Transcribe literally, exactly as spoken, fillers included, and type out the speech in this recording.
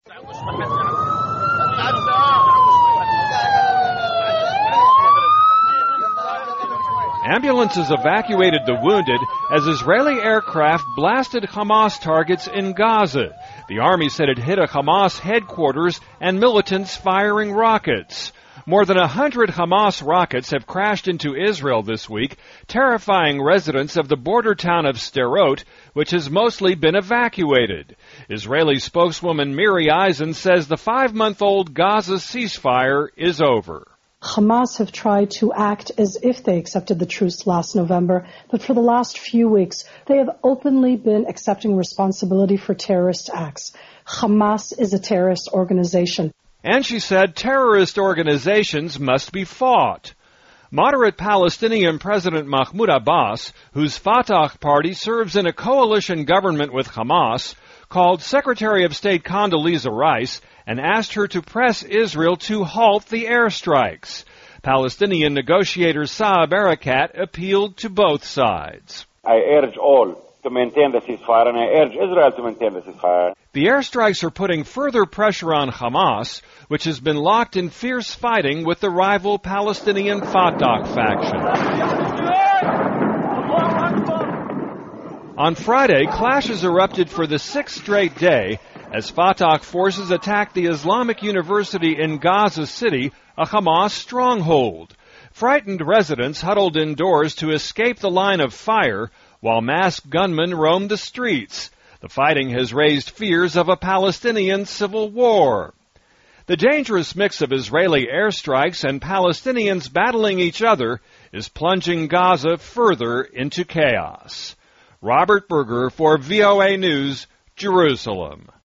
Ambulances evacuated the wounded as Israeli aircraft blasted Hamas targets in Gaza. The army said it hit a Hamas headquarters and militants firing rockets. More than a hundred Hamas rockets have crashed into Israel this week, terrifying residents of the border town of Sderot, which has mostly been evacuated. Israeli spokeswoman Miri Eisen says the five-month-old Gaza ceasefire is over. Hamas have tried to act as if they accepted the truce last November, but for the last few weeks, they have openly been accepting responsibility for terrorist acts. Hamas is a terrorist organization. And she said terrorist organizations must be fought. Moderate Palestinian President Mahmoud Abbas, whose Fatah party serves in a coalition government with Hamas, called Secretary of State Condoleezza Rice and asked her to press Israel to halt the airstrikes. Palestinian negotiator Saeb Erekat appealed to both sides. I urge all to maintain the ceasefire, and I urge Israel to maintain the ceasefire. The airstrikes are putting further pressure on Hamas, which has been locked in fierce fighting with the rival Palestinian Fatah faction. On Friday, clashes erupted for the sixth straight day as Fatah forces attacked the Islamic University in Gaza City, a Hamas stronghold. Frightened residents huddled indoors to escape the line of fire while masked gunmen roamed the streets. The fighting has raised fears of a Palestinian civil war. The dangerous mix of Israeli airstrikes and Palestinians battling each other is plunging Gaza further into chaos. Robert Berger for V O A News, Jerusalem.